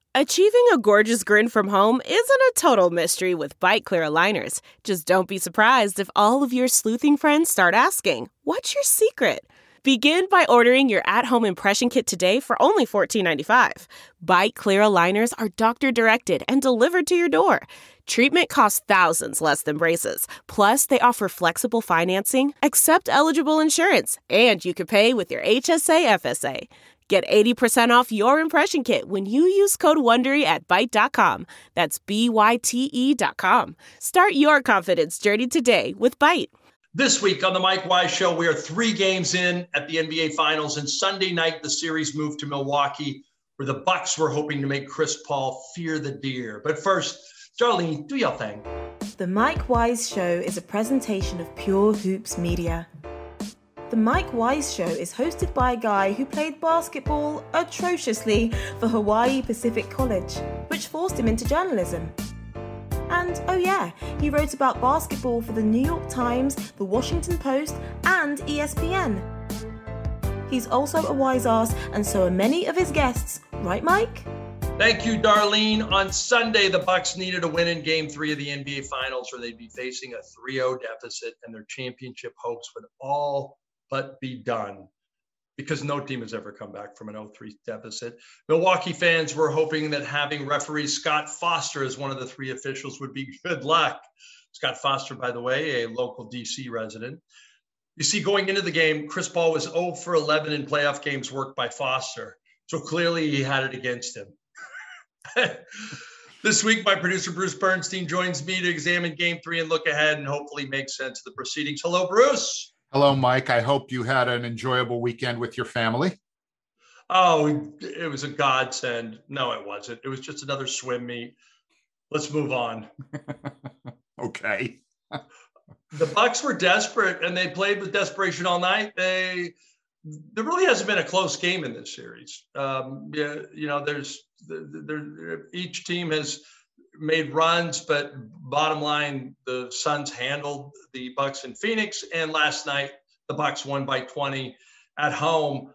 Achieving a gorgeous grin from home isn't a total mystery with Byte Clear aligners. Just don't be surprised if all of your sleuthing friends start asking, "What's your secret?" Begin by ordering your at-home impression kit today for only $14.95. Byte Clear aligners are doctor-directed and delivered to your door. Treatment costs thousands less than braces. Plus, they offer flexible financing, accept eligible insurance, and you can pay with your HSA FSA. Get 80% off your impression kit when you use code WONDERY at Byte.com. That's BYTE.com. Start your confidence journey today with Byte. This week on the Mike Wise Show, we are 3 games in at the NBA Finals, and Sunday night the series moved to Milwaukee, where the Bucks were hoping to make Chris Paul fear the deer. But first, Darlene, do your thing. The Mike Wise Show is a presentation of Pure Hoops Media. The Mike Wise Show is hosted by a guy who played basketball atrociously for Hawaii Pacific College, which forced him into journalism. And, oh yeah, he wrote about basketball for the New York Times, the Washington Post, and ESPN. He's also a wise ass, and so are many of his guests. Right, Mike? Thank you, Darlene. On Sunday, the Bucks needed a win in Game 3 of the NBA Finals, or they'd be facing a 3-0 deficit, and their championship hopes would all but be done, because no team has ever come back from an 0-3 deficit. Milwaukee fans were hoping that having referee Scott Foster as one of the 3 officials would be good luck. Scott Foster, by the way, a local DC resident. You see, going into the game, Chris Paul was 0 for 11 in playoff games worked by Foster. So clearly he had it against him. This week, my producer, Bruce Bernstein, joins me to examine Game 3 and look ahead and hopefully make sense of the proceedings. Hello, Bruce. Hello, Mike. I hope you had an enjoyable weekend with your family. Oh, it was a godsend. No, it wasn't. It was just another swim meet. Let's move on. Okay. The Bucks were desperate, and they played with desperation all night. There really hasn't been a close game in this series. Each team has made runs, but bottom line, the Suns handled the Bucks in Phoenix, and last night the Bucks won by 20 at home.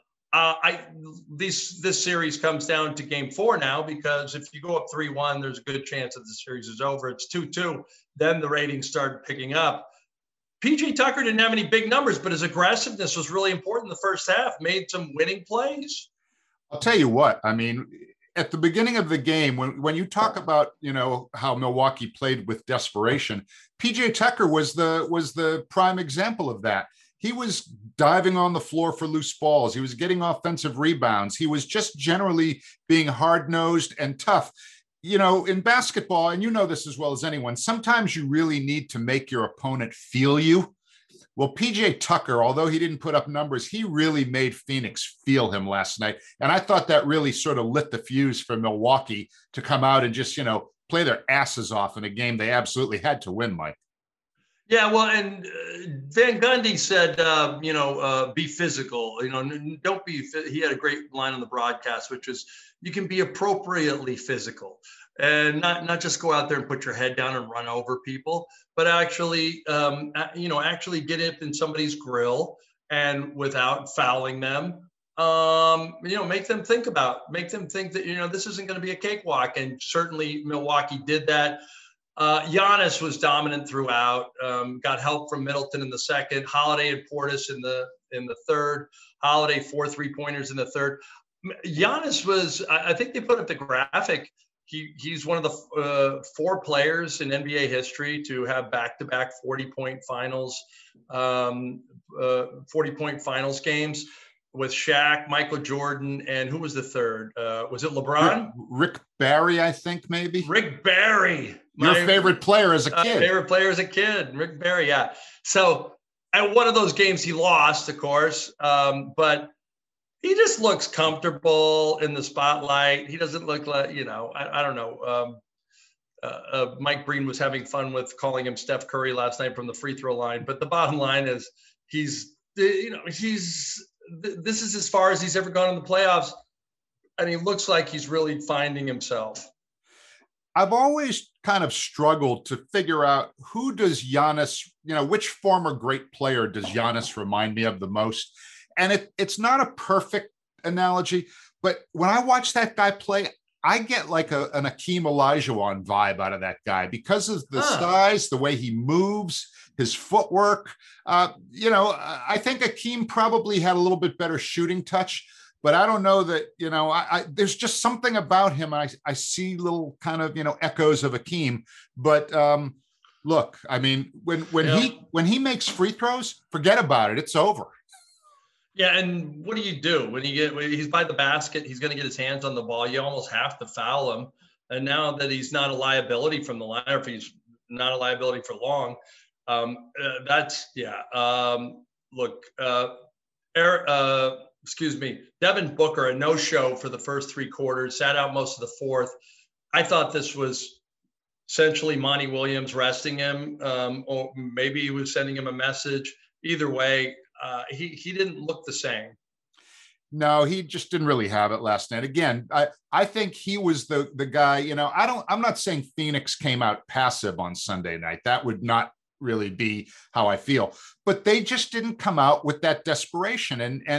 This series comes down to Game 4 now, because if you go up 3-1, there's a good chance that the series is over. It's 2-2. Then the ratings started picking up. PJ Tucker didn't have any big numbers, but his aggressiveness was really important in the first half. Made some winning plays. I'll tell you what, I mean, at the beginning of the game, when you talk about, how Milwaukee played with desperation, PJ Tucker was the prime example of that. He was diving on the floor for loose balls. He was getting offensive rebounds. He was just generally being hard-nosed and tough. In basketball, and you know this as well as anyone, sometimes you really need to make your opponent feel you. Well, PJ Tucker, although he didn't put up numbers, he really made Phoenix feel him last night. And I thought that really sort of lit the fuse for Milwaukee to come out and just, play their asses off in a game they absolutely had to win, Mike. Yeah, well, and Van Gundy said, be physical. Don't be. He had a great line on the broadcast, which is, you can be appropriately physical, and not just go out there and put your head down and run over people, but actually, actually get it in somebody's grill, and without fouling them, make them think that this isn't going to be a cakewalk, and certainly Milwaukee did that. Giannis was dominant throughout, got help from Middleton in the second, Holiday and Portis in the third, Holiday 4 3-pointers in the third. Giannis was, I think they put up the graphic. He's one of the 4 players in NBA history to have back-to-back 40-point finals games with Shaq, Michael Jordan, and who was the third? Was it LeBron? Rick Barry, I think, maybe. Rick Barry. Your favorite player as a kid. Favorite player as a kid, Rick Barry, yeah. So at one of those games he lost, of course, but he just looks comfortable in the spotlight. He doesn't look like, I don't know. Mike Breen was having fun with calling him Steph Curry last night from the free throw line. But the bottom line is this is as far as he's ever gone in the playoffs. And he looks like he's really finding himself. I've always kind of struggled to figure out who does Giannis, which former great player does Giannis remind me of the most? And it's not a perfect analogy, but when I watch that guy play, I get like an Akeem Olajuwon vibe out of that guy because of the size, the way he moves, his footwork. I think Akeem probably had a little bit better shooting touch, but I don't know that, there's just something about him. I see little kind of, echoes of Akeem, but look, I mean, when he makes free throws, forget about it. It's over. Yeah, and what do you do when he's by the basket? He's going to get his hands on the ball. You almost have to foul him. And now that he's not a liability from the line, or if he's not a liability for long, Devin Booker, a no-show for the first 3 quarters, sat out most of the fourth. I thought this was essentially Monty Williams resting him, or maybe he was sending him a message. Either way, he didn't look the same. No, he just didn't really have it last night. Again, I think he was the guy, I'm not saying Phoenix came out passive on Sunday night. That would not really be how I feel, but they just didn't come out with that desperation.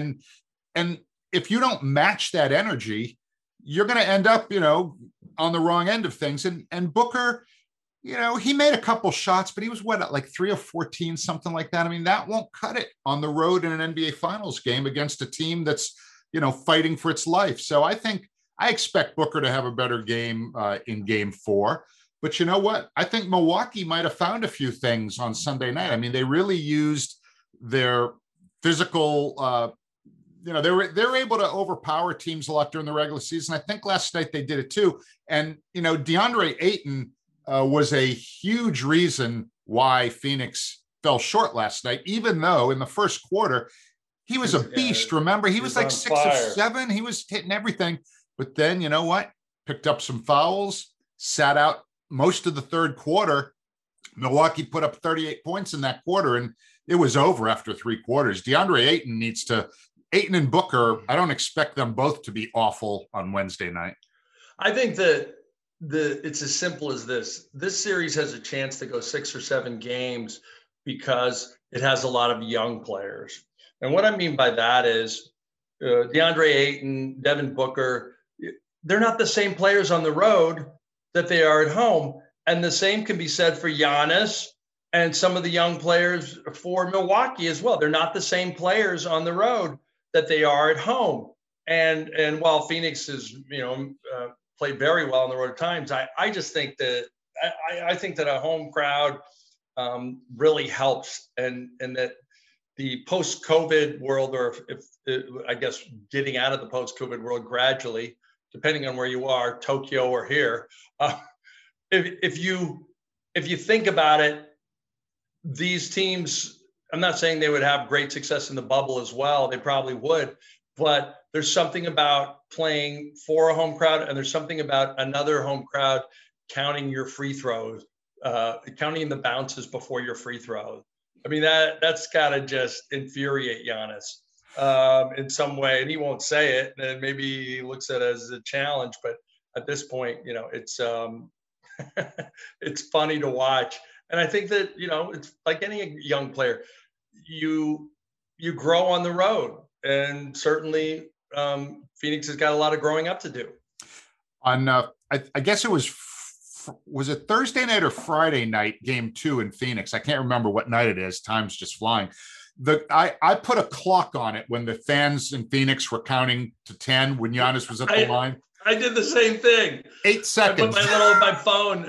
And if you don't match that energy, you're going to end up, on the wrong end of things. And Booker, he made a couple shots, but he was like 3 of 14, something like that. I mean, that won't cut it on the road in an NBA Finals game against a team that's, fighting for its life. So I expect Booker to have a better game in Game 4. But you know what? I think Milwaukee might have found a few things on Sunday night. I mean, they really used their physical, they were able to overpower teams a lot during the regular season. I think last night they did it too. And, DeAndre Ayton was a huge reason why Phoenix fell short last night, even though in the first quarter, he was a beast. Remember, he was like 6 or 7. He was hitting everything. But then, you know what? Picked up some fouls, sat out most of the third quarter. Milwaukee put up 38 points in that quarter, and it was over after 3 quarters. DeAndre Ayton and Booker, I don't expect them both to be awful on Wednesday night. I think that it's as simple as this. This series has a chance to go 6 or 7 games because it has a lot of young players. And what I mean by that is DeAndre Ayton, Devin Booker, they're not the same players on the road that they are at home. And the same can be said for Giannis and some of the young players for Milwaukee as well. They're not the same players on the road that they are at home. And while Phoenix is, played very well on the road at times, I just think that I think that a home crowd really helps, and that the post-COVID world, or if I guess getting out of the post-COVID world gradually, depending on where you are, Tokyo or here, if you think about it, these teams, I'm not saying they would have great success in the bubble as well. They probably would, but there's something about playing for a home crowd, and there's something about another home crowd counting your free throws, counting the bounces before your free throws. I mean, that's got to just infuriate Giannis in some way, and he won't say it, and maybe he looks at it as a challenge, but at this point, it's it's funny to watch. And I think that, it's like any young player, you grow on the road, and certainly Phoenix has got a lot of growing up to do. On I guess it was it Thursday night or Friday night, Game 2 in Phoenix? I can't remember what night it is. Time's just flying. I put a clock on it when the fans in Phoenix were counting to 10 when Giannis was at the line. I did the same thing. 8 seconds. I put my phone.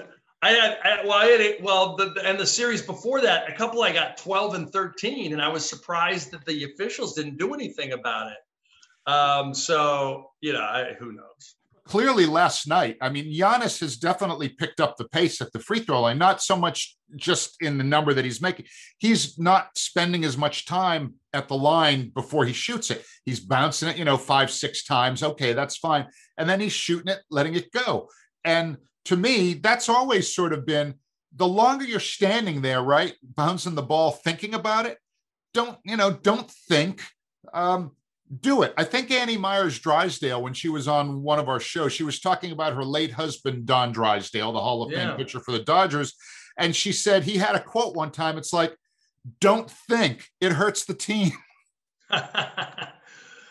And the series before that, I got 12 and 13, and I was surprised that the officials didn't do anything about it. Who knows? Clearly last night, I mean, Giannis has definitely picked up the pace at the free throw line, not so much just in the number that he's making. He's not spending as much time at the line before he shoots it. He's bouncing it, 5-6 times. Okay, that's fine. And then he's shooting it, letting it go. And to me, that's always sort of been, the longer you're standing there, right, bouncing the ball, thinking about it, don't think, do it. I think Annie Myers Drysdale, when she was on one of our shows, she was talking about her late husband, Don Drysdale, the Hall of Fame pitcher for the Dodgers. And she said he had a quote one time. It's like, don't think, it hurts the team.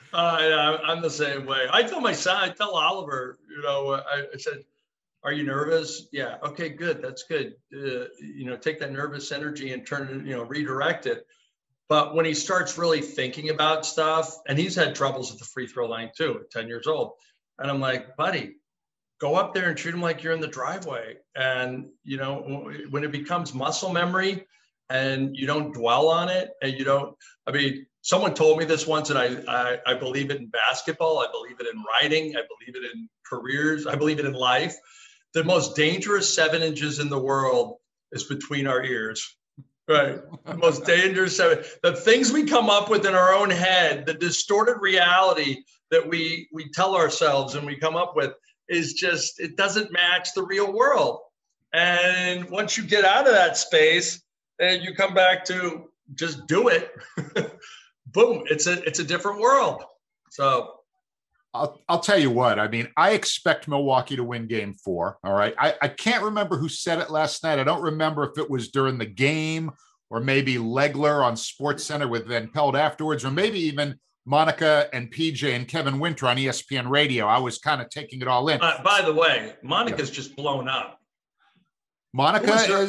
I'm the same way. I tell my son, I tell Oliver, I said, are you nervous? Yeah. Okay, good. That's good. Take that nervous energy and turn it, redirect it. But when he starts really thinking about stuff, and he's had troubles at the free throw line too, at 10 years old. And I'm like, buddy, go up there and treat him like you're in the driveway. And, when it becomes muscle memory and you don't dwell on it and someone told me this once, and I believe it in basketball. I believe it in writing. I believe it in careers. I believe it in life. The most dangerous 7 inches in the world is between our ears. Right. The most dangerous. The things we come up with in our own head, the distorted reality that we tell ourselves and we come up with is just, it doesn't match the real world. And once you get out of that space and you come back to just do it, boom, it's a different world. So I'll tell you what, I mean, I expect Milwaukee to win game 4. All right. I can't remember who said it last night. I don't remember if it was during the game or maybe Legler on SportsCenter with Van Pelt afterwards, or maybe even Monica and PJ and Kevin Winter on ESPN Radio. I was kind of taking it all in. By the way, Monica's just blown up. Monica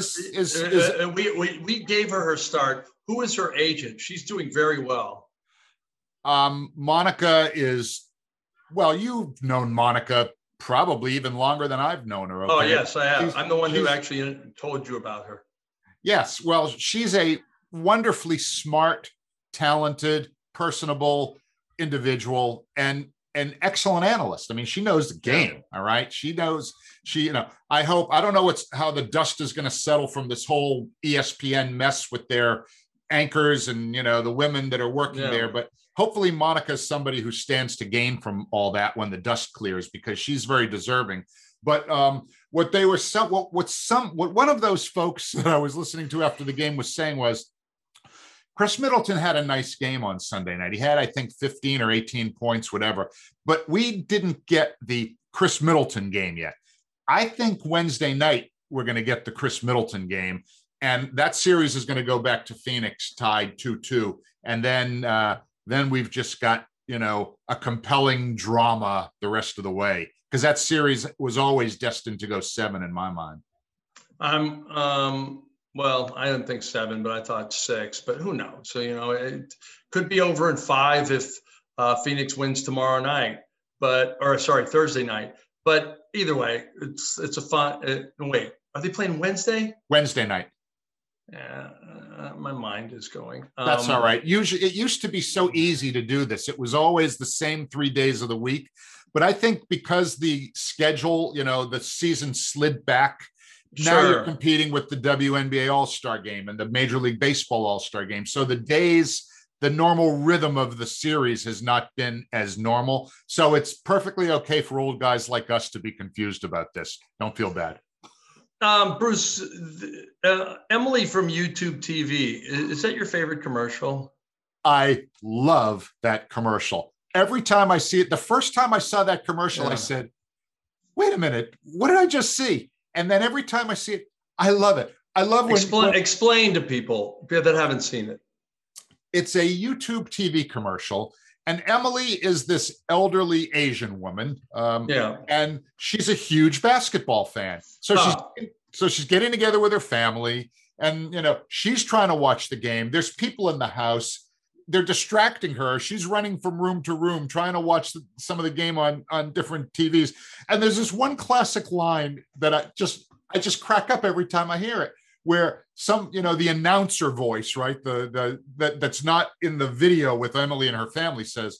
we gave her start. Who is her agent? She's doing very well. Monica is, well, you've known Monica probably even longer than I've known her. Okay? Oh, yes, I have. I'm the one who actually told you about her. Yes. Well, she's a wonderfully smart, talented, personable individual and an excellent analyst. I mean, she knows the game. All right. She knows I don't know how the dust is going to settle from this whole ESPN mess with their anchors and, the women that are working there. But hopefully Monica is somebody who stands to gain from all that when the dust clears, because she's very deserving. But what one of those folks that I was listening to after the game was saying was, Chris Middleton had a nice game on Sunday night. He had, I think, 15 or 18 points, whatever. But we didn't get the Chris Middleton game yet. I think Wednesday night we're going to get the Chris Middleton game. And that series is going to go back to Phoenix tied 2-2. And then we've just got, a compelling drama the rest of the way, because that series was always destined to go 7 in my mind. Well, I didn't think 7, but I thought 6, but who knows? So, it could be over in 5 if Phoenix wins tomorrow night, Thursday night. But either way, it's a fun, wait, are they playing Wednesday? Wednesday night. Yeah, my mind is going. That's all right. Usually, it used to be so easy to do this. It was always the same 3 days of the week. But I think because the schedule, the season slid back, now you're competing with the WNBA All-Star Game and the Major League Baseball All-Star Game. So the normal rhythm of the series has not been as normal. So it's perfectly okay for old guys like us to be confused about this. Don't feel bad. Bruce, Emily from YouTube TV, is that your favorite commercial? I love that commercial. Every time I see it, the first time I saw that commercial, I said, wait a minute, what did I just see? And then every time I see it, I love it. I love when explain to people that haven't seen it. It's a YouTube TV commercial, and Emily is this elderly Asian woman. And she's a huge basketball fan. So she's getting together with her family, and she's trying to watch the game. There's people in the house. They're distracting her. She's running from room to room, trying to watch some of the game on different TVs. And there's this one classic line that I just crack up every time I hear it, where the announcer voice, right? That's not in the video with Emily and her family says,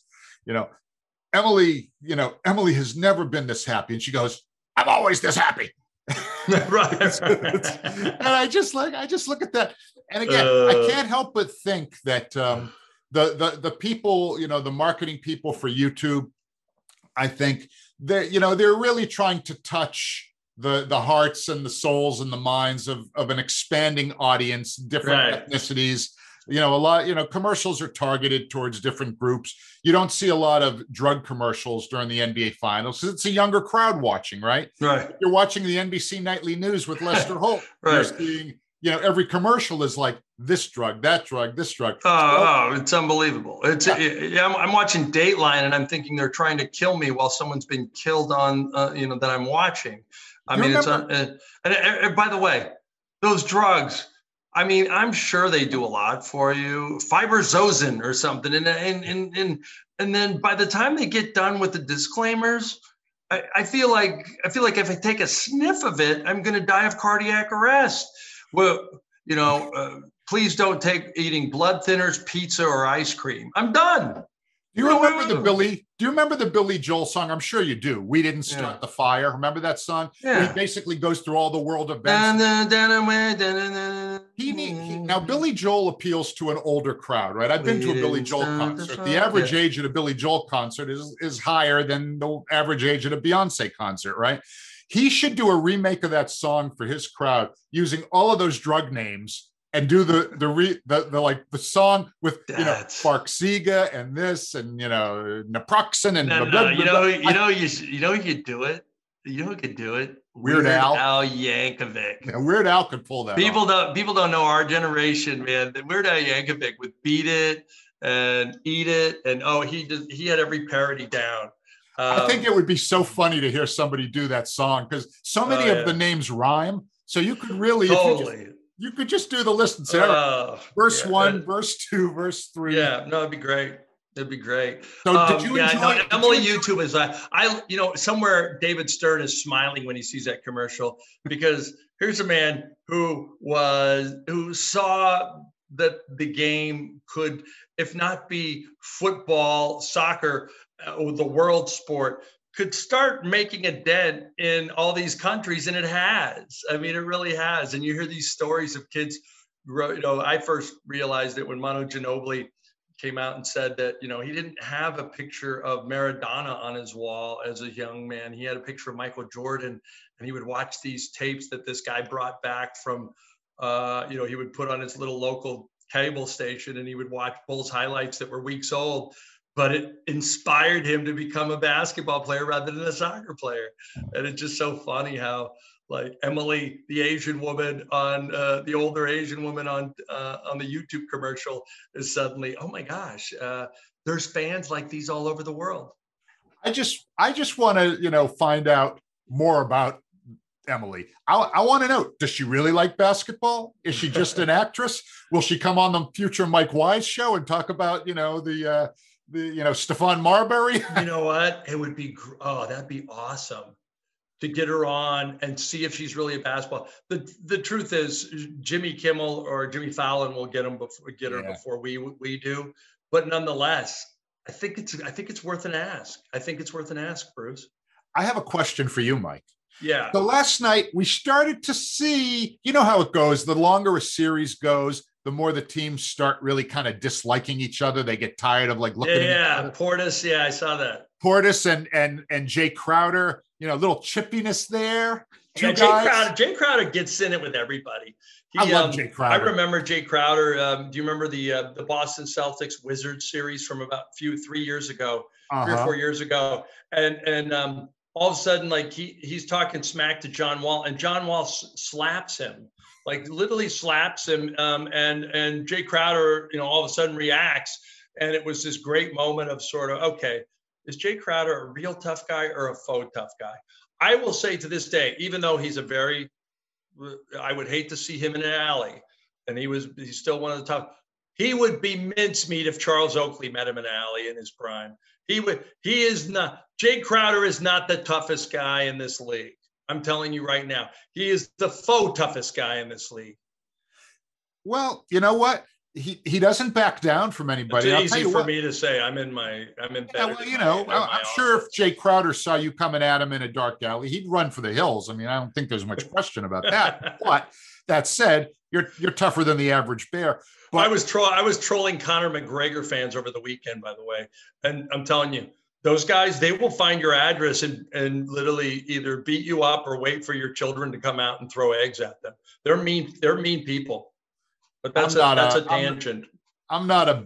Emily has never been this happy. And she goes, I'm always this happy. Right. And I just look at that. And again, I can't help but think that the people, the marketing people for YouTube, I think they're really trying to touch the hearts and the souls and the minds of an expanding audience, different ethnicities. A lot, commercials are targeted towards different groups. You don't see a lot of drug commercials during the NBA finals because it's a younger crowd watching, right? Right. You're watching the NBC Nightly News with Lester Holt. Right. You're seeing, every commercial is like this drug, that drug, this drug. It's unbelievable. I'm watching Dateline and I'm thinking they're trying to kill me while someone's been killed on, that I'm watching. I mean, and by the way, those drugs, I mean, I'm sure they do a lot for you, fibrozozin or something. And then by the time they get done with the disclaimers, I feel like if I take a sniff of it, I'm going to die of cardiac arrest. Well, please don't take eating blood thinners, pizza, or ice cream. I'm done. Do you remember the Billy Joel song? I'm sure you do. We didn't start the fire. Remember that song? Yeah. He basically goes through all the world events. Now, Billy Joel appeals to an older crowd, right? I've been to a Billy Joel concert. The average age at a Billy Joel concert is higher than the average age at a Beyonce concert, right? He should do a remake of that song for his crowd using all of those drug names and do the song with Farxiga and this and naproxen and you could do it. You know who could do it? Weird Al Yankovic. Yeah, Weird Al could pull that. People don't know our generation, man. Weird Al Yankovic would Beat It and Eat It, and he had every parody down. I think it would be so funny to hear somebody do that song because so many of the names rhyme. So you could really you could just do the list and say, verse 1, verse 2, verse 3. Yeah, no, it'd be great. It'd be great. So did you enjoy Emily YouTube is somewhere David Stern is smiling when he sees that commercial because here's a man who saw that the game could, if not be football, soccer, the world sport, could start making a dent in all these countries, and it has. I mean, it really has. And you hear these stories of kids. I first realized it when Manu Ginobili came out and said that he didn't have a picture of Maradona on his wall as a young man. He had a picture of Michael Jordan, and he would watch these tapes that this guy brought back from. He would put on his little local cable station, and he would watch Bulls highlights that were weeks old. But it inspired him to become a basketball player rather than a soccer player. And it's just so funny how, like, Emily, the Asian woman on the older Asian woman on the YouTube commercial is suddenly, oh my gosh, there's fans like these all over the world. I just want to, find out more about Emily. I want to know, does she really like basketball? Is she just an actress? Will she come on the future Mike Wise show and talk about, the Stephon Marbury? You know what? It would be, that'd be awesome to get her on and see if she's really a basketball. The truth is Jimmy Kimmel or Jimmy Fallon will get her before we do. But nonetheless, I think it's worth an ask. I think it's worth an ask, Bruce. I have a question for you, Mike. Yeah. So last night we started to see, how it goes. The longer a series goes, the more the teams start really kind of disliking each other. They get tired of looking at each other. Portis. Yeah, I saw that. Portis and Jay Crowder, little chippiness there. Jay Crowder gets in it with everybody. I love Jay Crowder. I remember Jay Crowder. Do you remember the Boston Celtics Wizards series from about 3 years ago, 3 or 4 years ago? And all of a sudden, he's talking smack to John Wall, and John Wall slaps him. Literally slaps him, and Jay Crowder, all of a sudden reacts, and it was this great moment of sort of, okay, is Jay Crowder a real tough guy or a faux tough guy? I will say to this day, even though he's I would hate to see him in an alley, and he's still one of the tough. He would be mincemeat if Charles Oakley met him in an alley in his prime. He is not. Jay Crowder is not the toughest guy in this league. I'm telling you right now, he is the faux toughest guy in this league. Well, you know what? He doesn't back down from anybody. It's easy for me to say. I'm in bed. I'm sure if Jay Crowder saw you coming at him in a dark alley, he'd run for the hills. I mean, I don't think there's much question about that. But that said, you're tougher than the average bear. But I was trolling Conor McGregor fans over the weekend, by the way, and I'm telling you, those guys, they will find your address and literally either beat you up or wait for your children to come out and throw eggs at them. They're mean people. But that's a tangent. I'm not a big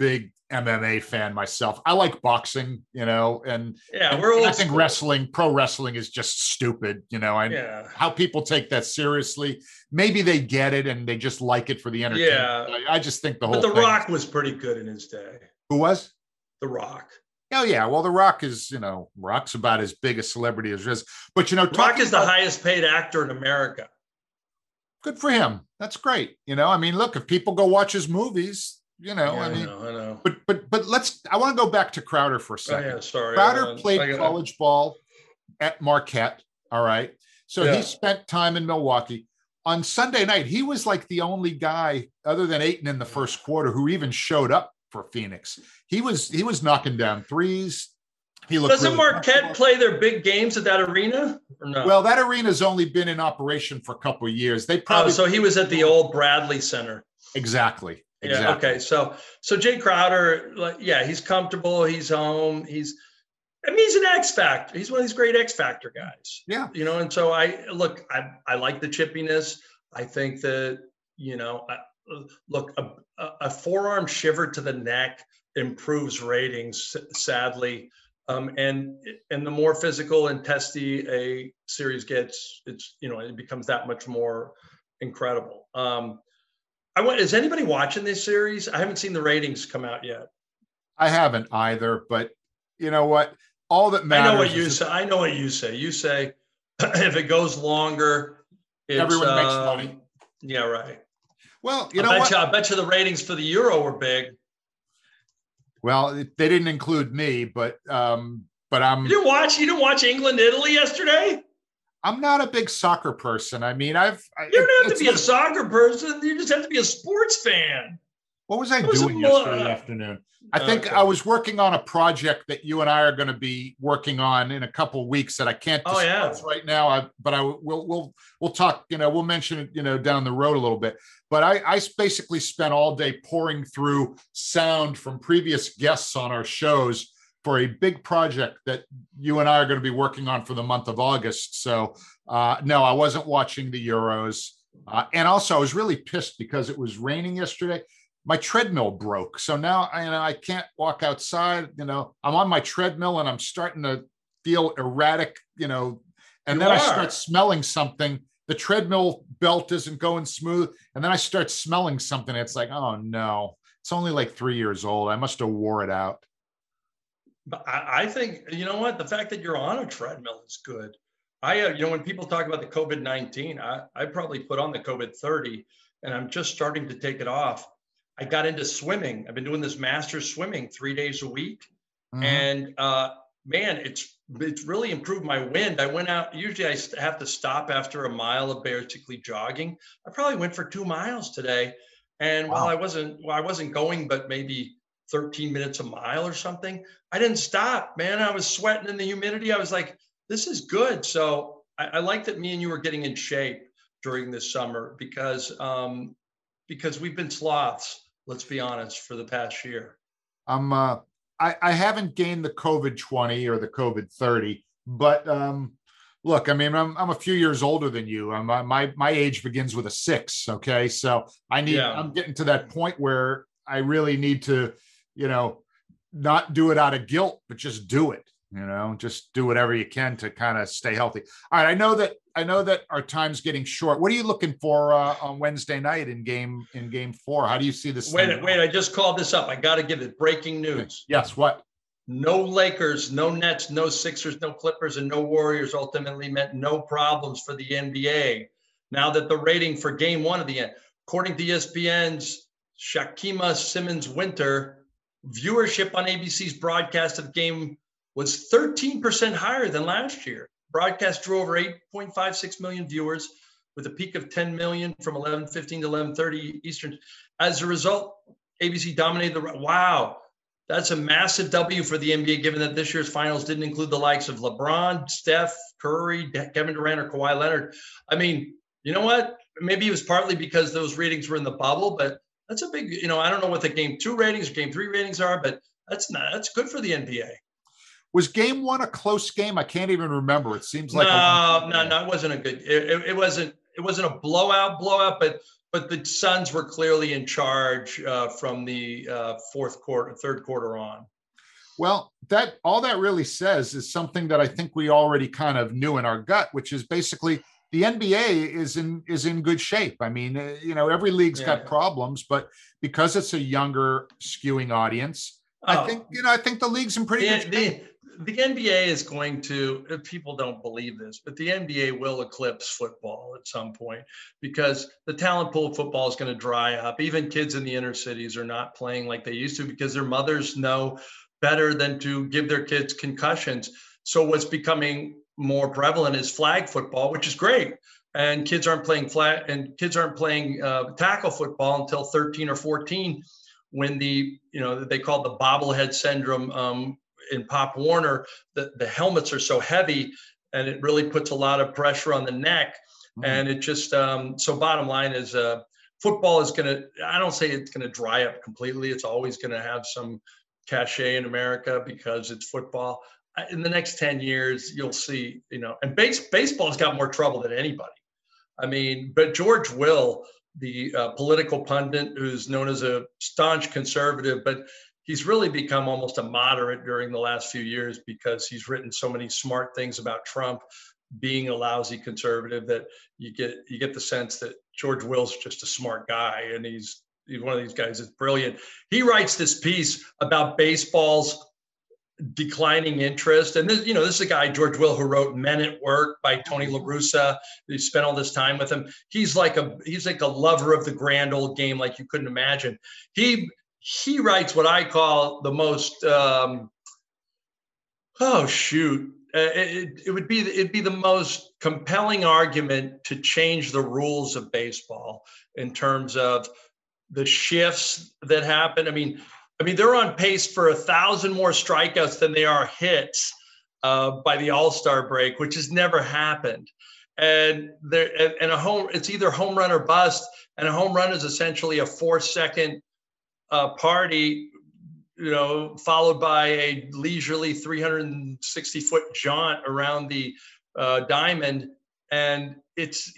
MMA fan myself. I like boxing, and we're old I think school. pro wrestling is just stupid. How people take that seriously. Maybe they get it and they just like it for the entertainment. Yeah. I just think the whole thing. But The Rock was pretty good in his day. Who was? The Rock. Oh yeah, well, The Rock is, Rock's about as big a celebrity as there is. But Rock is the highest paid actor in America. Good for him. That's great. Look, if people go watch his movies, I know. But I want to go back to Crowder for a second. Oh, yeah, sorry. Crowder played college ball at Marquette. All right. So he spent time in Milwaukee. On Sunday night, he was like the only guy other than Ayton in the first quarter who even showed up for Phoenix. He was knocking down threes. Doesn't Marquette play their big games at that arena or no? Well, that arena's only been in operation for a couple of years. They probably so he was at the old Bradley Center. Exactly. Yeah. Okay. So Jay Crowder, he's comfortable. He's home. He's an X Factor. He's one of these great X Factor guys. Yeah. And so I like the chippiness. I think that, a forearm shiver to the neck improves ratings, sadly. And the more physical and testy a series gets, it becomes that much more incredible. Is anybody watching this series? I haven't seen the ratings come out yet. I haven't either, but you know what? All that matters. I know what you say. You say if it goes longer, everyone makes money. Yeah, right. Well, I bet you the ratings for the Euro were big. Well, they didn't include me, but I'm. You didn't watch England, Italy yesterday? I'm not a big soccer person. You don't have to be a soccer person. You just have to be a sports fan. What was I doing yesterday afternoon? I think I was working on a project that you and I are going to be working on in a couple of weeks that I can't discuss right now. We'll talk. We'll mention it. Down the road a little bit. But I basically spent all day pouring through sound from previous guests on our shows for a big project that you and I are going to be working on for the month of August. So no, I wasn't watching the Euros. And also I was really pissed because it was raining yesterday. My treadmill broke. So now I can't walk outside. I'm on my treadmill and I'm starting to feel erratic, and then I start smelling something. The treadmill belt isn't going smooth. And then I start smelling something. It's like, oh no, it's only like 3 years old. I must have wore it out. But I think, the fact that you're on a treadmill is good. When people talk about the COVID-19, I probably put on the COVID-30 and I'm just starting to take it off. I got into swimming. I've been doing this master's swimming 3 days a week. Mm-hmm. And man, it's really improved my wind. I went out, usually I have to stop after a mile of basically jogging. I probably went for 2 miles today. And while I wasn't going, but maybe 13 minutes a mile or something, I didn't stop, man. I was sweating in the humidity. I was like, this is good. So I like that me and you were getting in shape during this summer because we've been sloths, let's be honest, for the past year. I haven't gained the COVID-20 or the COVID-30, but look, I'm a few years older than you. My age begins with a 6. Okay. So I'm getting to that point where I really need to, not do it out of guilt, but just do it, just do whatever you can to kind of stay healthy. All right. I know that our time's getting short. What are you looking for on Wednesday night in game 4? How do you see this? Wait, I just called this up. I got to give it breaking news. Yes. What? No Lakers, no Nets, no Sixers, no Clippers, and no Warriors ultimately meant no problems for the NBA. Now that the rating for game 1 of the end, according to ESPN's Shakima Simmons Winter, viewership on ABC's broadcast of the game was 13% higher than last year. Broadcast drew over 8.56 million viewers with a peak of 10 million from 11:15 to 11:30 Eastern. As a result, ABC dominated the. Wow, that's a massive W for the NBA, given that this year's finals didn't include the likes of LeBron, Steph, Curry, Kevin Durant, or Kawhi Leonard. You know what? Maybe it was partly because those ratings were in the bubble, but that's a big, I don't know what the game 2 ratings or game 3 ratings are, but that's good for the NBA. Was game 1 a close game? I can't even remember. It seems like no, it wasn't a good. It wasn't a blowout, but but the Suns were clearly in charge from the third quarter on. Well, that all that really says is something that I think we already kind of knew in our gut, which is basically the NBA is in good shape. I mean, every league's got problems, but because it's a younger skewing audience, I think the league's in pretty good shape. The NBA is going to, people don't believe this, but the NBA will eclipse football at some point because the talent pool of football is going to dry up. Even kids in the inner cities are not playing like they used to because their mothers know better than to give their kids concussions. So what's becoming more prevalent is flag football, which is great. And kids aren't playing tackle football until 13 or 14 when they call it the bobblehead syndrome in Pop Warner, the helmets are so heavy and it really puts a lot of pressure on the neck. Mm-hmm. And it just, so bottom line is football is I don't say it's going to dry up completely. It's always going to have some cachet in America because it's football. In the next 10 years, you'll see, and baseball's got more trouble than anybody. I mean, but George Will, the political pundit who's known as a staunch conservative, but he's really become almost a moderate during the last few years because he's written so many smart things about Trump being a lousy conservative that you get the sense that George Will's just a smart guy and he's one of these guys that's brilliant. He writes this piece about baseball's declining interest. And this is a guy, George Will, who wrote Men at Work by Tony La Russa. He spent all this time with him. He's like a lover of the grand old game, like you couldn't imagine. He writes what I call the most, it'd be the most compelling argument to change the rules of baseball in terms of the shifts that happen. I mean, they're on pace for 1,000 more strikeouts than they are hits by the All-Star break, which has never happened. And it's either home run or bust. And a home run is essentially a 4-second party, followed by a leisurely 360-foot jaunt around the diamond. And it's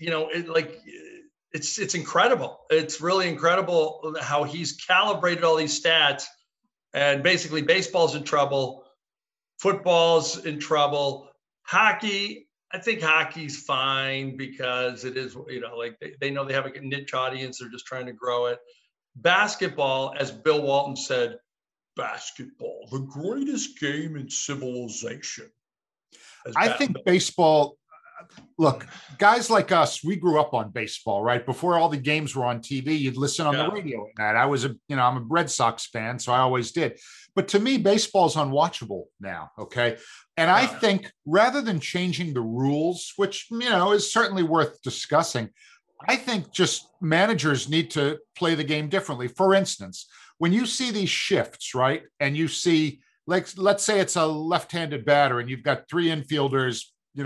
incredible. It's really incredible how he's calibrated all these stats. And basically, baseball's in trouble, football's in trouble. Hockey, I think hockey's fine because it is, they know they have a niche audience. They're just trying to grow it. Basketball, as Bill Walton said, basketball, the greatest game in civilization. I think baseball, look, guys like us, we grew up on baseball, right? Before all the games were on TV, you'd listen on the radio at night. I'm a Red Sox fan, so I always did. But to me, baseball's unwatchable now, okay? And I think rather than changing the rules, which, is certainly worth discussing, I think just managers need to play the game differently. For instance, when you see these shifts, right? And you see, like, let's say it's a left-handed batter and you've got 3 infielders,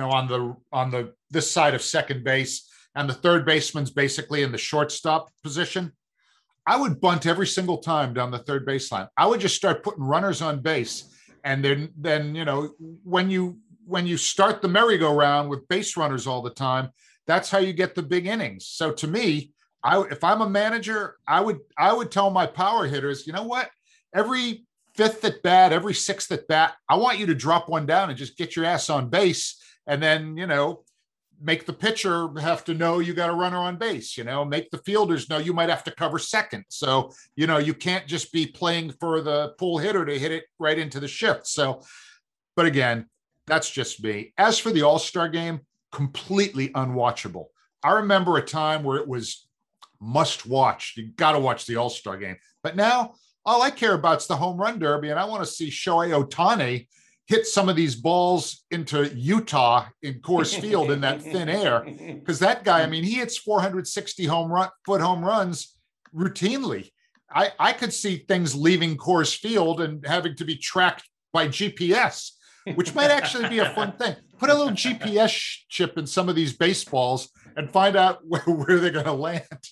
on this side of second base, and the third baseman's basically in the shortstop position. I would bunt every single time down the third baseline. I would just start putting runners on base. And then when you start the merry-go-round with base runners all the time, that's how you get the big innings. So to me, if I'm a manager, I would tell my power hitters, you know what? Every 5th at bat, every 6th at bat, I want you to drop one down and just get your ass on base. And then, make the pitcher have to know you got a runner on base, make the fielders know you might have to cover second. So, you can't just be playing for the pull hitter to hit it right into the shift. So, but again, that's just me. As for the All-Star game, completely unwatchable. I remember a time where it was must watch. You got to watch the All-Star game. But now all I care about is the home run derby. And I want to see Shohei Ohtani hit some of these balls into Utah in Coors Field in that thin air. Because that guy, he hits 460 foot home runs routinely. I could see things leaving Coors Field and having to be tracked by GPS, which might actually be a fun thing. Put a little GPS chip in some of these baseballs and find out where they're going to land.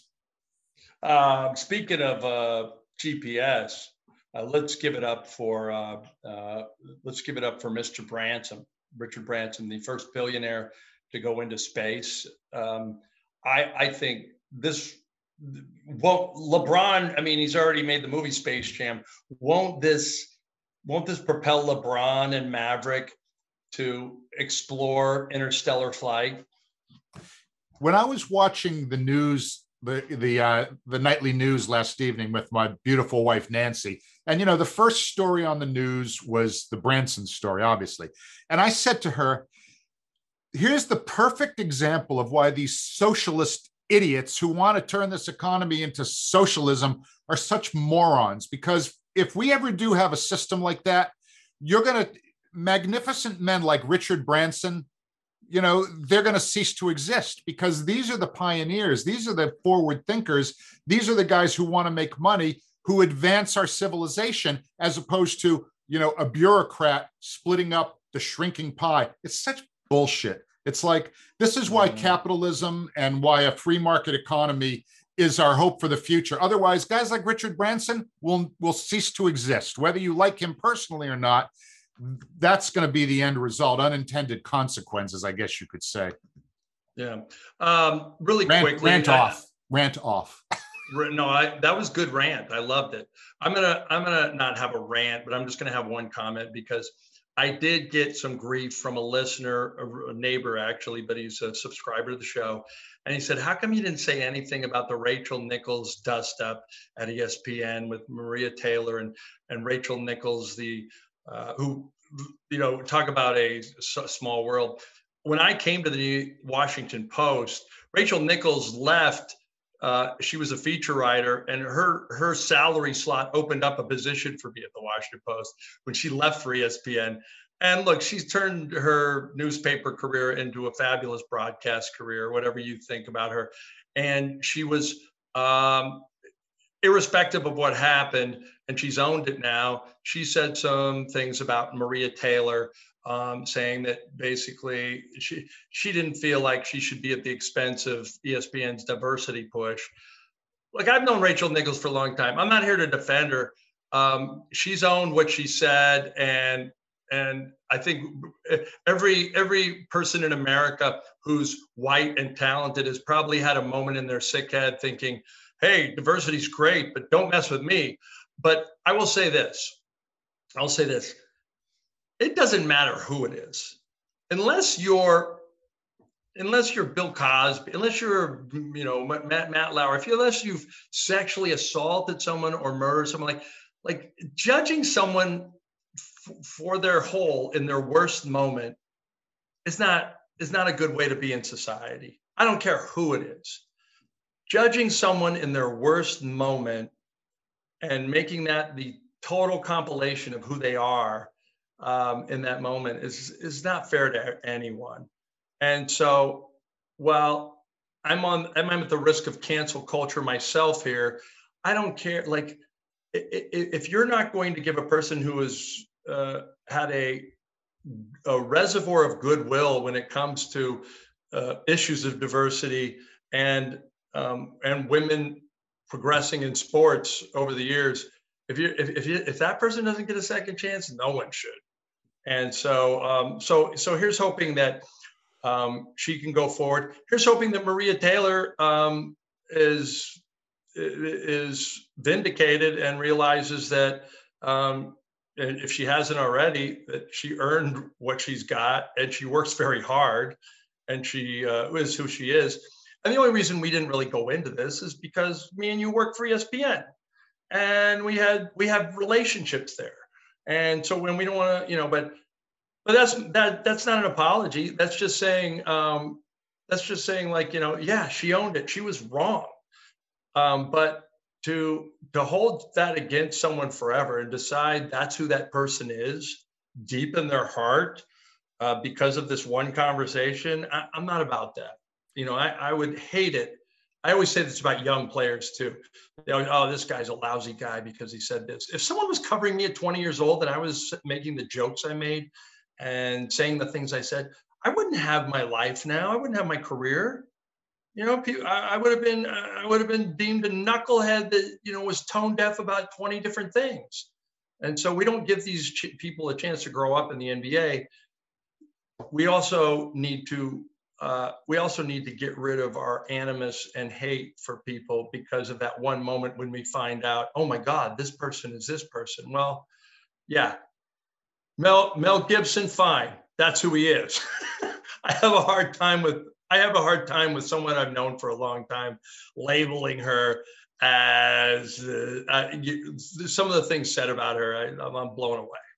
Speaking of GPS, let's give it up for Mr. Branson, Richard Branson, the first billionaire to go into space. I think this well, LeBron, I mean, he's already made the movie Space Jam. Won't this propel LeBron and Maverick to explore interstellar flight? When I was watching the news, the nightly news last evening with my beautiful wife Nancy, and the first story on the news was the Branson story, obviously, and I said to her, "Here's the perfect example of why these socialist idiots who want to turn this economy into socialism are such morons. Because if we ever do have a system like that, you're going to magnificent men like Richard Branson." They're going to cease to exist, because these are the pioneers. These are the forward thinkers. These are the guys who want to make money, who advance our civilization, as opposed to, a bureaucrat splitting up the shrinking pie. It's such bullshit. It's like, this is why capitalism and why a free market economy is our hope for the future. Otherwise, guys like Richard Branson will cease to exist, whether you like him personally or not. That's going to be the end result. Unintended consequences, I guess you could say. Yeah. Really quickly. Rant off. No, that was good rant. I loved it. I'm gonna not have a rant, but I'm just gonna have one comment, because I did get some grief from a listener, a neighbor actually, but he's a subscriber to the show. And he said, "How come you didn't say anything about the Rachel Nichols dust up at ESPN with Maria Taylor and Rachel Nichols, who, talk about a small world." When I came to the Washington Post, Rachel Nichols left. She was a feature writer, and her salary slot opened up a position for me at the Washington Post when she left for ESPN. And look, she's turned her newspaper career into a fabulous broadcast career, whatever you think about her. And she was, irrespective of what happened, and she's owned it now, she said some things about Maria Taylor, saying that basically she didn't feel like she should be at the expense of ESPN's diversity push. Like, I've known Rachel Nichols for a long time. I'm not here to defend her. She's owned what she said, and I think every person in America who's white and talented has probably had a moment in their sick head thinking, "Hey, diversity's great, but don't mess with me." But I will say this. It doesn't matter who it is. Unless you're Bill Cosby, unless you're, Matt Lauer, unless you've sexually assaulted someone or murdered someone, like judging someone for their whole in their worst moment is not a good way to be in society. I don't care who it is. Judging someone in their worst moment and making that the total compilation of who they are in that moment is not fair to anyone. And so, while I'm at the risk of cancel culture myself here, I don't care. Like, if you're not going to give a person who has had a reservoir of goodwill when it comes to issues of diversity and women progressing in sports over the years, if that person doesn't get a second chance, no one should. And so here's hoping that she can go forward. Here's hoping that Maria Taylor is vindicated and realizes that, if she hasn't already, that she earned what she's got, and she works very hard, and she is who she is. And the only reason we didn't really go into this is because me and you work for ESPN, and we have relationships there. And so when we don't want to, but that's not an apology. That's just saying, yeah, she owned it. She was wrong. But to hold that against someone forever and decide that's who that person is deep in their heart because of this one conversation, I'm not about that. I would hate it. I always say this about young players too. Oh, this guy's a lousy guy because he said this. If someone was covering me at 20 years old and I was making the jokes I made and saying the things I said, I wouldn't have my life now. I wouldn't have my career. I would have been deemed a knucklehead that, was tone deaf about 20 different things. And so we don't give these people a chance to grow up in the NBA. We also need to we also need to get rid of our animus and hate for people because of that one moment when we find out, oh my God, this person is this person. Well, yeah, Mel Gibson, fine, that's who he is. I have a hard time with someone I've known for a long time labeling her as some of the things said about her. I'm blown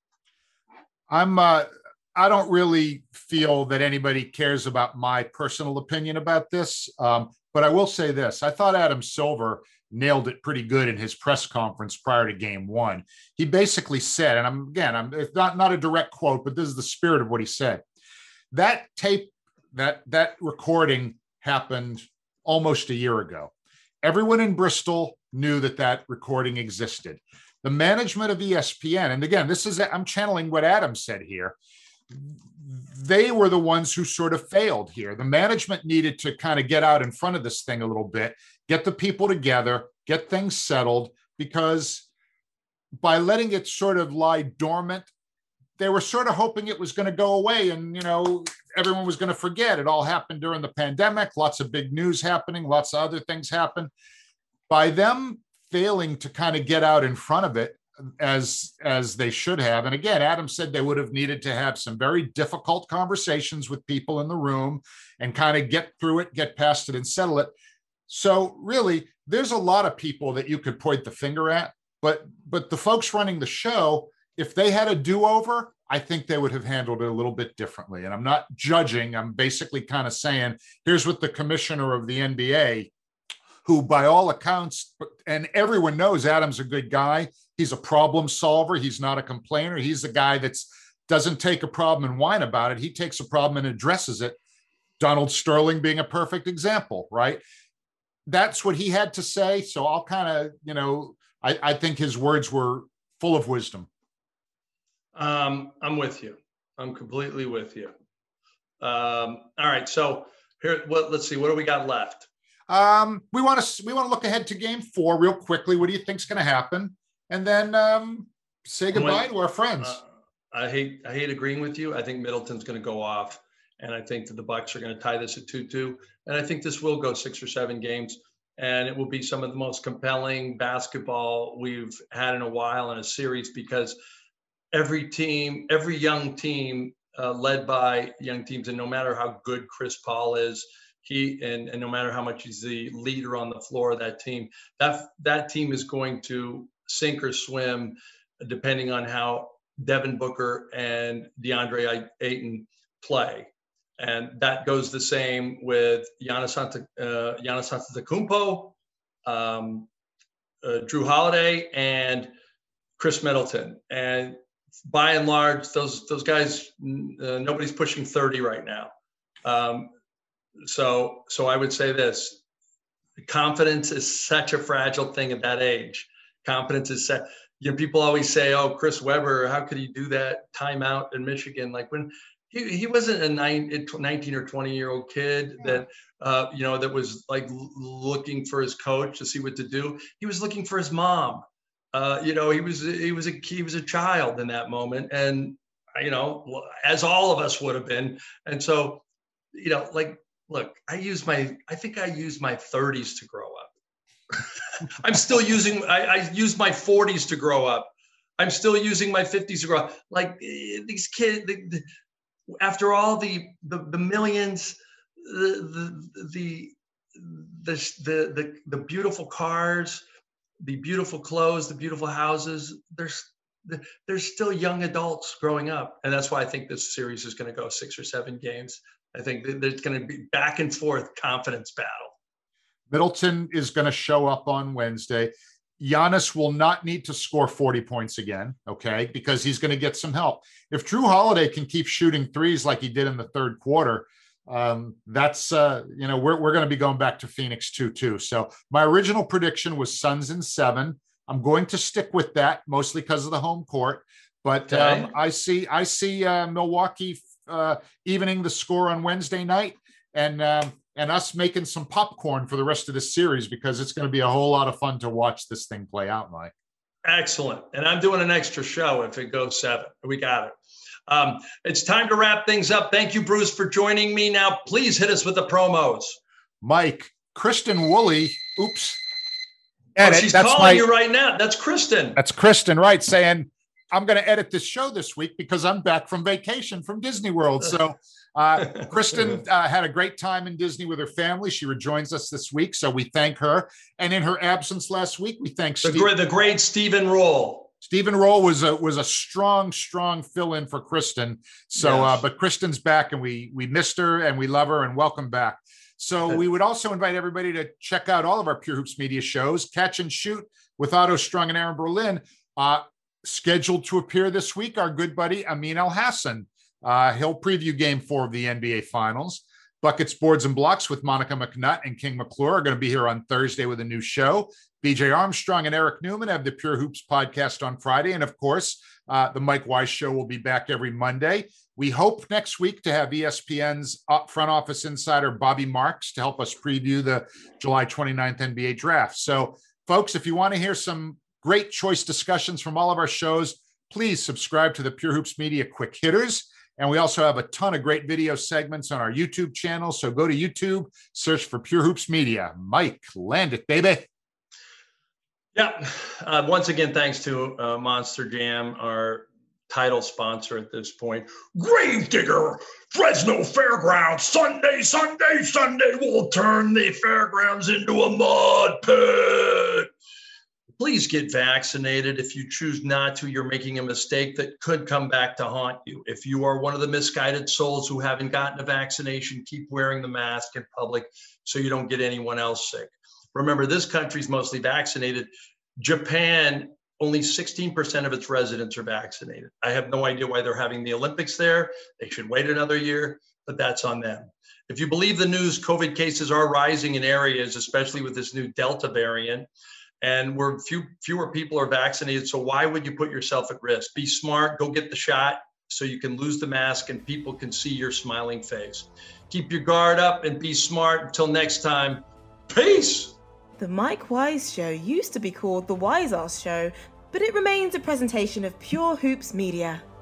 away. I don't really feel that anybody cares about my personal opinion about this, but I will say this. I thought Adam Silver nailed it pretty good in his press conference prior to game one. He basically said, and it's not a direct quote, but this is the spirit of what he said. That tape, that recording happened almost a year ago. Everyone in Bristol knew that recording existed. The management of ESPN, and again, I'm channeling what Adam said here. They were the ones who sort of failed here. The management needed to kind of get out in front of this thing a little bit, get the people together, get things settled, because by letting it sort of lie dormant, they were sort of hoping it was going to go away and, everyone was going to forget. It all happened during the pandemic, lots of big news happening, lots of other things happen. By them failing to kind of get out in front of it, as they should have. And again, Adam said they would have needed to have some very difficult conversations with people in the room and kind of get through it, get past it and settle it. So really, there's a lot of people that you could point the finger at, but the folks running the show, if they had a do-over, I think they would have handled it a little bit differently. And I'm not judging. I'm basically kind of saying, here's what the commissioner of the NBA, who by all accounts, and everyone knows Adam's a good guy. He's a problem solver. He's not a complainer. He's the guy that doesn't take a problem and whine about it. He takes a problem and addresses it. Donald Sterling being a perfect example, right? That's what he had to say. So I'll kind of, I think his words were full of wisdom. I'm with you. I'm completely with you. All right. So here, let's see. What do we got left? We want to look ahead to game 4 real quickly. What do you think's going to happen? And then say goodbye to our friends. I hate agreeing with you. I think Middleton's going to go off, and I think that the Bucks are going to tie this at 2-2. And I think this will go 6 or 7 games, and it will be some of the most compelling basketball we've had in a while in a series, because every young team led by young teams, and no matter how good Chris Paul is, and no matter how much he's the leader on the floor of that team, that team is going to sink or swim depending on how Devin Booker and DeAndre Ayton play. And that goes the same with Giannis Antetokounmpo, Drew Holiday, and Chris Middleton. And by and large, those guys, nobody's pushing 30 right now. So I would say this: confidence is such a fragile thing at that age. Confidence is set. People always say, "Oh, Chris Webber, how could he do that timeout in Michigan?" Like when he wasn't a 19 or 20-year-old kid that that was like looking for his coach to see what to do. He was looking for his mom. He was a child in that moment, and as all of us would have been. And so, look, I think I used my 30s to grow up. I'm still I used my 40s to grow up. I'm still using my 50s to grow up. Like these kids, after all the millions, the beautiful cars, the beautiful clothes, the beautiful houses, there's still young adults growing up. And that's why I think this series is going to go 6 or 7 games. I think there's going to be back and forth confidence battle. Middleton is going to show up on Wednesday. Giannis will not need to score 40 points again, okay, because he's going to get some help. If Drew Holiday can keep shooting threes like he did in the third quarter, that's, we're going to be going back to Phoenix 2-2. So my original prediction was Suns in 7. I'm going to stick with that, mostly because of the home court. But okay. I see Milwaukee evening the score on Wednesday night, and us making some popcorn for the rest of the series, because it's going to be a whole lot of fun to watch this thing play out, Mike. Excellent. And I'm doing an extra show if it goes 7. We got it. It's time to wrap things up. Thank you, Bruce, for joining me. Now, please hit us with the promos. Mike, Kristen Woolley, oops. Edit. Oh, she's calling you right now. That's Kristen. That's Kristen, right, saying, I'm going to edit this show this week because I'm back from vacation from Disney World. So Kristen had a great time in Disney with her family. She rejoins us this week, so we thank her. And in her absence last week, we thank the great Stephen Roll. Stephen Roll was a strong fill-in for Kristen. So, yes. But Kristen's back, and we missed her, and we love her, and welcome back. So we would also invite everybody to check out all of our Pure Hoops Media shows. Catch and Shoot with Otto Strong and Aaron Berlin. Scheduled to appear this week, our good buddy Amin Al-Hassan. He'll preview Game 4 of the NBA Finals. Buckets, Boards, and Blocks with Monica McNutt and King McClure are going to be here on Thursday with a new show. BJ Armstrong and Eric Newman have the Pure Hoops podcast on Friday. And of course, the Mike Wise Show will be back every Monday. We hope next week to have ESPN's front office insider Bobby Marks to help us preview the July 29th NBA draft. So, folks, if you want to hear some great choice discussions from all of our shows, please subscribe to the Pure Hoops Media Quick Hitters. And we also have a ton of great video segments on our YouTube channel. So go to YouTube, search for Pure Hoops Media. Mike, land it, baby. Yeah. Once again, thanks to Monster Jam, our title sponsor at this point. Gravedigger, Fresno Fairgrounds, Sunday, we'll turn the fairgrounds into a mud pit. Please get vaccinated. If you choose not to, you're making a mistake that could come back to haunt you. If you are one of the misguided souls who haven't gotten a vaccination, keep wearing the mask in public so you don't get anyone else sick. Remember, this country's mostly vaccinated. Japan, only 16% of its residents are vaccinated. I have no idea why they're having the Olympics there. They should wait another year, but that's on them. If you believe the news, COVID cases are rising in areas, especially with this new Delta variant, and where fewer people are vaccinated. So why would you put yourself at risk? Be smart, go get the shot so you can lose the mask and people can see your smiling face. Keep your guard up and be smart. Until next time, peace. The Mike Wise Show used to be called The Wise Ass Show, but it remains a presentation of Pure Hoops Media.